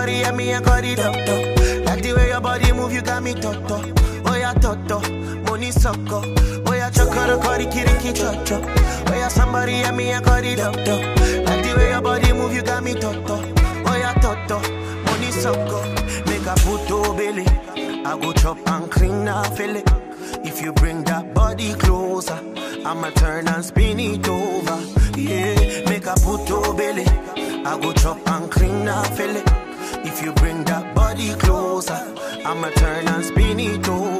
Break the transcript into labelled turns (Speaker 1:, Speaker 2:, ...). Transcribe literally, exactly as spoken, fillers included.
Speaker 1: somebody and me, I got it up, up. Like the way your body move, you got me toto. Oh yeah, toto, money sucker. Oh yeah, chokoro, kori, kiriki, chocho. Oh yeah, somebody and me, I got it up, up. Like the way your body move, you got me toto. Oh yeah, toto, money sucker. Make a photo, belly. I go chop and clean now, feel it. If you bring that body closer, I'ma turn and spin it over. Yeah, make a photo, belly. I go chop and clean now, feel it. If you bring that body closer, I'ma turn and spin it over.